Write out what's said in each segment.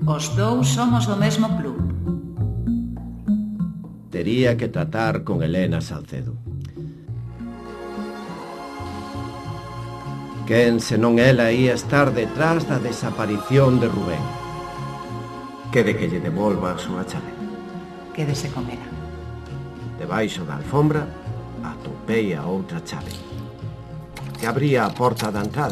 Os dous somos do mesmo club. Tería que tratar con Helena Salcedo. Quen senón ela ia estar detrás da desaparición de Rubén? Quede que lle devolva a súa chave. Quédese con ela. Debaixo da alfombra atopei a outra chave, que abría a porta da entrada.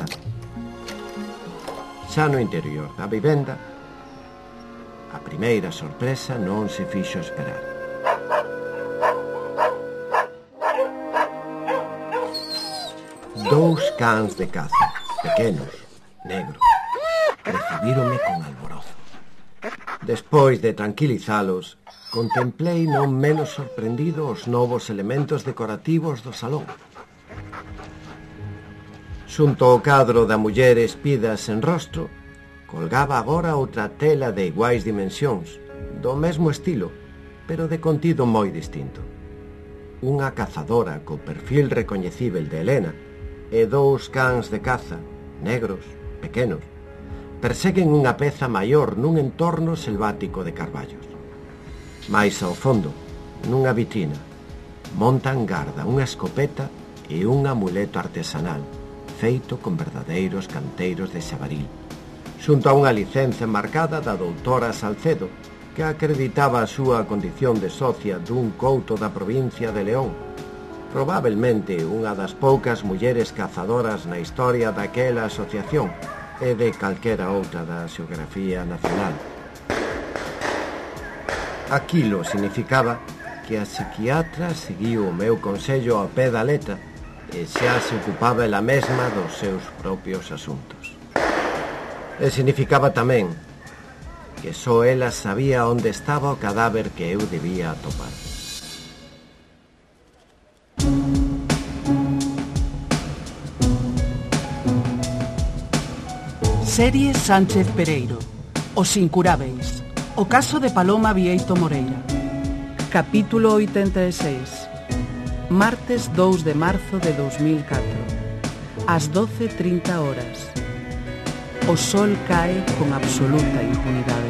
Xa no interior da vivenda, a primeira sorpresa non se fixo esperar. Dous cans de caza, pequenos, negros, recibíronme con alborozo. Despois de tranquilizalos, contemplei non menos sorprendido os novos elementos decorativos do salón. Xunto ao cadro da muller espida sen rostro, colgaba agora outra tela de iguais dimensións, do mesmo estilo, pero de contido moi distinto. Unha cazadora co perfil recoñecível de Helena e dous cans de caza, negros, pequenos, perseguen unha peza maior nun entorno selvático de carballos. Mais ao fondo, nunha vitrina, montan garda unha escopeta e un amuleto artesanal feito con verdadeiros canteiros de xabaril, xunto a unha licenza marcada da doutora Salcedo, que acreditaba a súa condición de socia dun couto da provincia de León, probablemente unha das poucas mulleres cazadoras na historia daquela asociación e de calquera outra da xeografía nacional. Aquilo significaba que a psiquiatra seguiu o meu consello ao pé da letra e xa se ocupaba ela mesma dos seus propios asuntos. E significaba tamén que só ela sabía onde estaba o cadáver que eu debía atopar. Serie Sánchez Pereiro. Os incurábeis. O caso de Paloma Vieito Moreira. Capítulo 86. Martes 2 de marzo de 2004. Ás 12:30 horas. O sol cae con absoluta impunidade.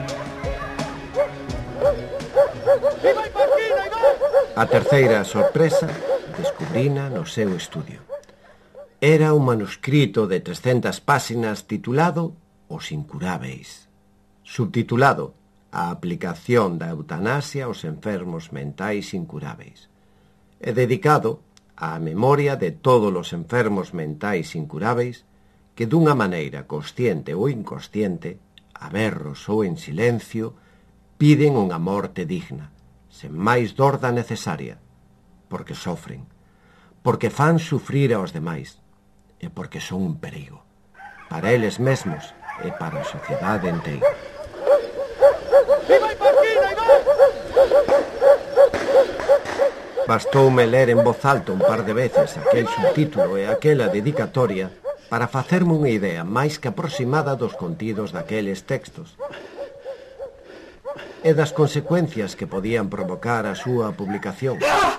A terceira sorpresa descubrina no seu estudio. Era un manuscrito de 300 páxinas titulado Os incurábeis, subtitulado A aplicación da eutanasia aos enfermos mentais incurábeis, e dedicado á memoria de todos os enfermos mentais incurábeis que dunha maneira consciente ou inconsciente, a berros ou en silencio, piden unha morte digna, sen máis dor da necesaria, porque sofren, porque fan sufrir aos demais, e porque son un perigo, para eles mesmos e para a sociedade inteira. Bastoume ler en voz alta un par de veces aquel subtítulo e aquela dedicatoria para facerme unha idea máis que aproximada dos contidos daqueles textos e das consecuencias que podían provocar a súa publicación.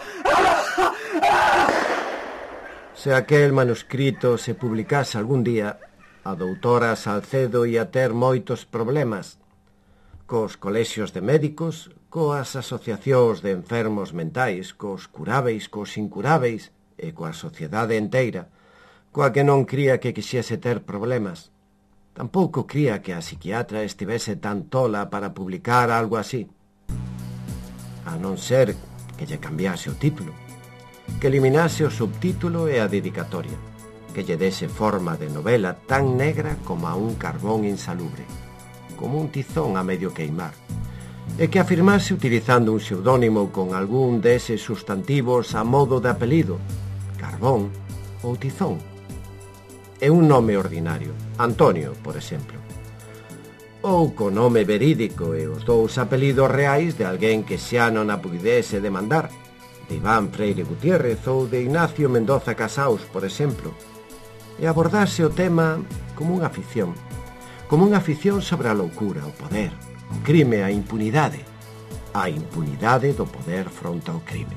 Se aquel manuscrito se publicase algún día, a doutora Salcedo ia ter moitos problemas cos colexios de médicos, coas asociacións de enfermos mentais, cos curábeis, cos incurábeis e coa sociedade inteira, coa que non cría que quixese ter problemas. Tampouco cría que a psiquiatra estivese tan tola para publicar algo así. A non ser que lle cambiase o título, que eliminase o subtítulo e a dedicatoria, que lle dese forma de novela tan negra como a un carbón insalubre, como un tizón a medio queimar, e que afirmase utilizando un pseudónimo con algún deses sustantivos a modo de apelido, carbón ou tizón. É un nome ordinario, Antonio, por exemplo. Ou co nome verídico e os dous apelidos reais de alguén que xa non a pudese demandar, de Iván Freire Gutiérrez ou de Ignacio Mendoza Casaus, por exemplo, e abordase o tema como unha afición sobre a loucura, o poder, o crime, a impunidade do poder fronte ao crime.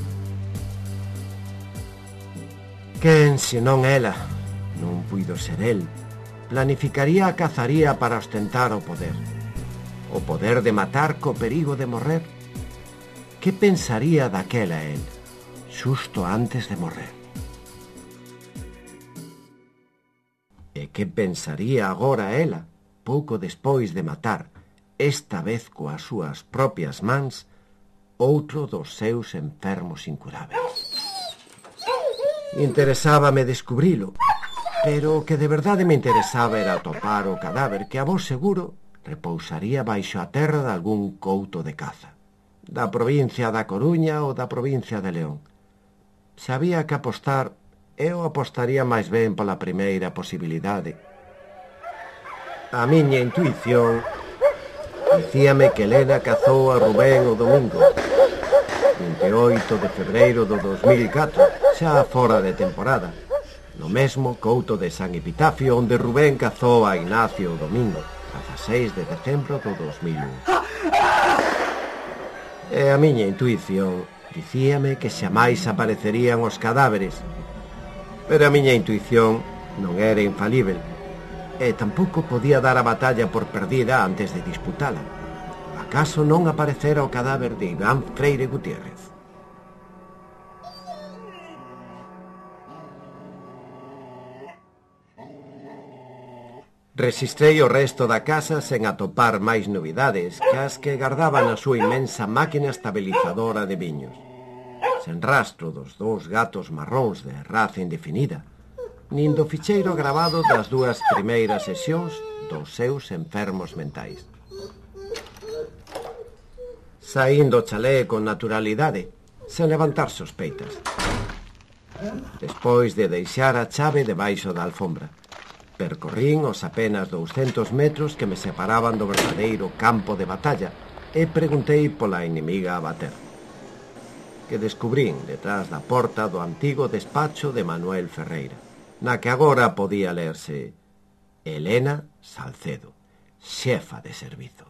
Quen, senón ela, non puido ser el, planificaría a cazaría para ostentar o poder, o poder de matar co perigo de morrer. Que pensaría daquela el, xusto antes de morrer? E que pensaría agora ela, pouco despois de matar, esta vez coas súas propias mans, outro dos seus enfermos incuráveis? Interesábame descubrilo, pero o que de verdade me interesaba era atopar o cadáver que a vos seguro repousaría baixo a terra de algún couto de caza, da provincia da Coruña ou da provincia de León. Se había que apostar, eu apostaría máis ben pola primeira posibilidade. A miña intuición dicíame que Elena cazou a Rubén o domingo, 28 de febreiro do 2004, xa fora de temporada, no mesmo couto de San Epitafio onde Rubén cazou a Ignacio o domingo, 16 de decembro do 2001. E a miña intuición dicíame que xamais aparecerían os cadáveres, pero a miña intuición non era infalível, e tampouco podía dar a batalla por perdida antes de disputala. Acaso non aparecera o cadáver de Iván Freire Gutiérrez? Resistrei o resto da casa sen atopar máis novidades que as que guardaba na súa inmensa máquina estabilizadora de viños, sen rastro dos 2 gatos marróns de raza indefinida, nin do ficheiro gravado das 2 primeiras sesións dos seus enfermos mentais. Saín do chalé con naturalidade, sen levantar sospeitas. Despois de deixar a chave debaixo da alfombra, percorrín os apenas 200 metros que me separaban do verdadeiro campo de batalla e preguntei pola inimiga a bater, que descubrín detrás da porta do antigo despacho de Manuel Ferreira, na que agora podía lerse Elena Salcedo, xefa de servizo.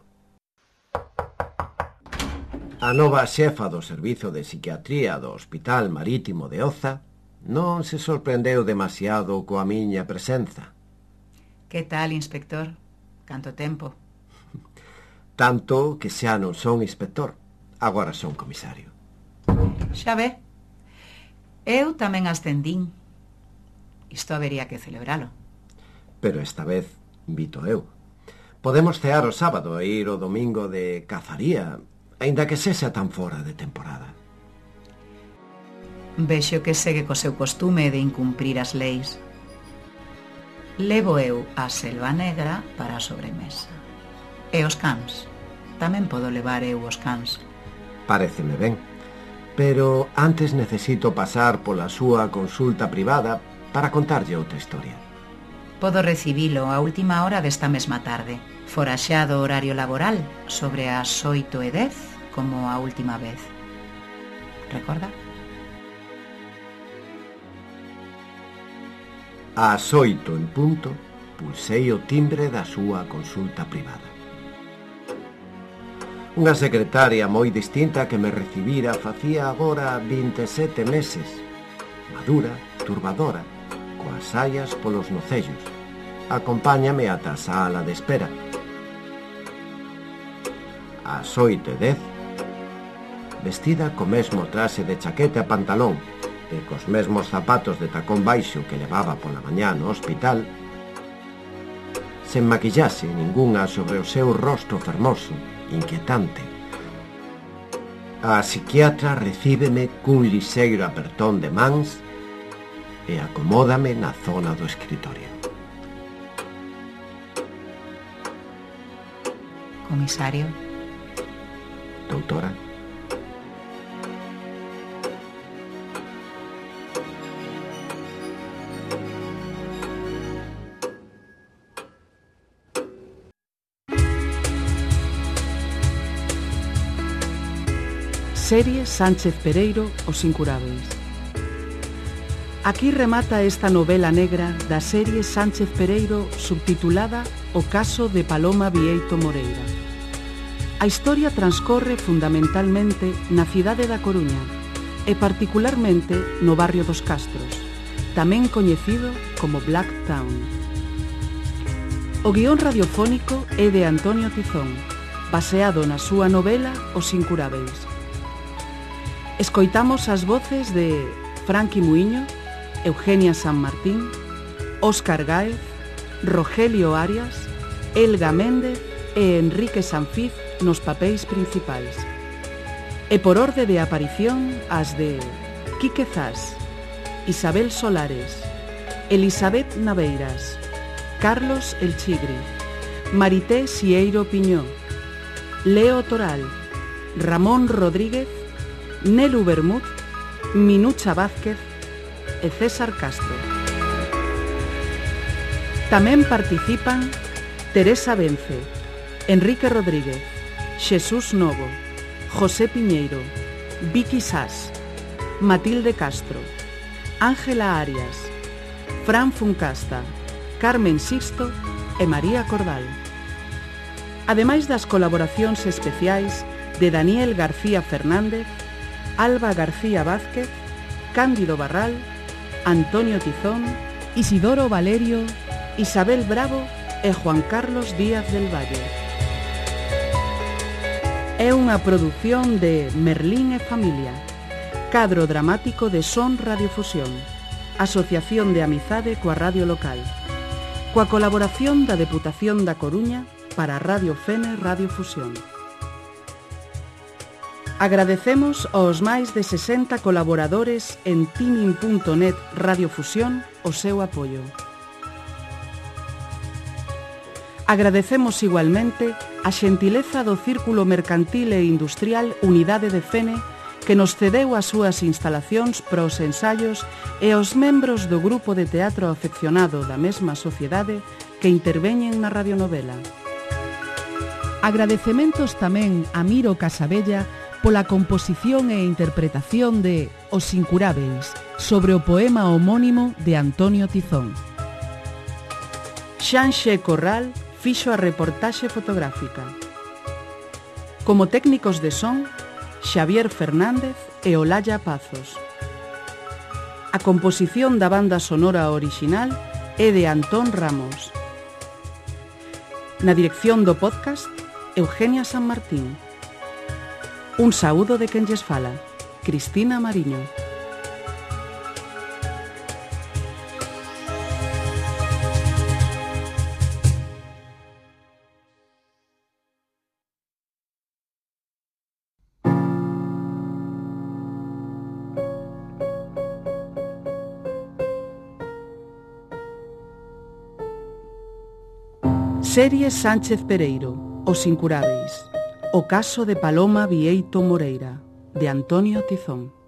A nova xefa do Servizo de Psiquiatría do Hospital Marítimo de Oza non se sorprendeu demasiado coa miña presenza. Que tal, inspector? Canto tempo? Tanto que xa non son inspector, agora son comisario. Xa ve. Eu tamén ascendín. Isto habería que celebralo. Pero esta vez invito eu. Podemos cear o sábado e ir o domingo de cazaría, aínda que sexa tan fora de temporada. Vexo que segue co seu costume de incumprir as leis. Levo eu a selva negra para a sobremesa. E os cans? Tamén podo levar eu os cans. Paréceme ben, pero antes necesito pasar pola súa consulta privada para contarlle outra historia. Podo recibilo a última hora desta mesma tarde, foraxado horario laboral, sobre as 8:10, como a última vez. Recorda? Ás 8 en punto, pulsei o timbre da súa consulta privada. Unha secretaria moi distinta que me recibira facía agora 27 meses, madura, turbadora, coas saias polos nocellos. Acompáñame ata a sala de espera. Ás 8:10, vestida co mesmo traxe de chaqueta e pantalón, e cos mesmos zapatos de tacón baixo que levaba pola mañá no hospital, sen maquillaxe ningunha sobre o seu rostro fermoso, inquietante. A psiquiatra recíbeme cun lixeiro apertón de mans e acomódame na zona do escritorio. Comisario. Doutora. Serie Sánchez Pereiro, Os Incurábeis. Aquí remata esta novela negra da serie Sánchez Pereiro subtitulada O caso de Paloma Bieito Moreira. A historia transcorre fundamentalmente na cidade da Coruña e particularmente no barrio dos Castros, tamén coñecido como Black Town. O guión radiofónico é de Antonio Tizón, baseado na súa novela Os Incurábeis. Escoitamos as voces de Franqui Muiño, Eugenia San Martín, Óscar Gáez, Rogelio Arias, Elga Méndez e Enrique Sanfiz nos papéis principais. E por orde de aparición as de Quique Zas, Isabel Solares, Elisabet Naveiras, Carlos El Chigri, Marité Sieiro Piñó, Leo Toral, Ramón Rodríguez, Nelu Bermúdez, Minucha Vázquez e César Castro. Tamén participan Teresa Vence, Enrique Rodríguez, Xesús Novo, José Piñeiro, Vicky Sás, Matilde Castro, Ángela Arias, Fran Funcasta, Carmen Sisto e María Cordal. Ademais das colaboracións especiais de Daniel García Fernández, Alba García Vázquez, Cándido Barral, Antonio Tizón, Isidoro Valerio, Isabel Bravo e Juan Carlos Díaz del Valle. É unha produción de Merlín e Familia, cadro dramático de Son Radiofusión, Asociación de Amizade coa Radio Local, coa colaboración da Deputación da Coruña para Radio Fene Radiofusión. Agradecemos aos máis de 60 colaboradores en Timin.net Radiofusión o seu apoio. Agradecemos igualmente a xentileza do Círculo Mercantil e Industrial Unidade de Fene que nos cedeu as súas instalacións para os ensaios e aos membros do grupo de teatro afeccionado da mesma sociedade que interveñen na radionovela. Agradecementos tamén a Miro Casabella pola composición e interpretación de Os Incurábeis sobre o poema homónimo de Antonio Tizón. Xanxe Corral fixo a reportaxe fotográfica. Como técnicos de son, Xavier Fernández e Olaya Pazos. A composición da banda sonora orixinal é de Antón Ramos. Na dirección do podcast, Eugenia San Martín. Un saúdo de quen lles fala, Cristina Mariño. Serie Sánchez Pereiro, Os Incurábeis. O caso de Paloma Vieito Moreira, de Antonio Tizón.